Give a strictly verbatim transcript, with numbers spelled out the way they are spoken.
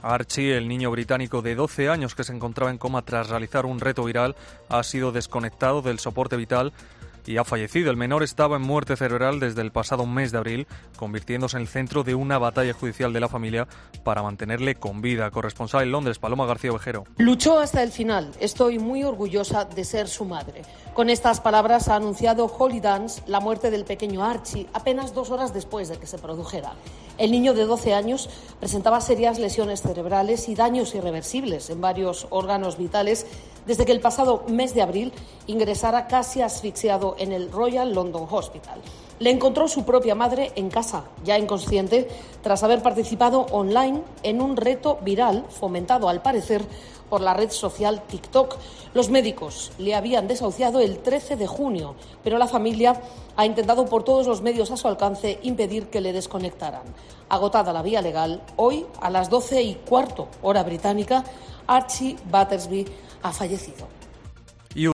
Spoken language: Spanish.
Archie, el niño británico de doce años que se encontraba en coma tras realizar un reto viral, ha sido desconectado del soporte vital y ha fallecido. El menor estaba en muerte cerebral desde el pasado mes de abril, convirtiéndose en el centro de una batalla judicial de la familia para mantenerle con vida. Corresponsal en Londres, Paloma García Ovejero. Luchó hasta el final. Estoy muy orgullosa de ser su madre. Con estas palabras ha anunciado Holly Dance la muerte del pequeño Archie apenas dos horas después de que se produjera. El niño de doce años presentaba serias lesiones cerebrales y daños irreversibles en varios órganos vitales desde que el pasado mes de abril ingresara casi asfixiado en el Royal London Hospital. Le encontró su propia madre en casa, ya inconsciente, tras haber participado online en un reto viral fomentado, al parecer, por la red social TikTok. Los médicos le habían desahuciado el trece de junio, pero la familia ha intentado por todos los medios a su alcance impedir que le desconectaran. Agotada la vía legal, hoy, a las doce y cuarto hora británica, Archie Battersby ha fallecido.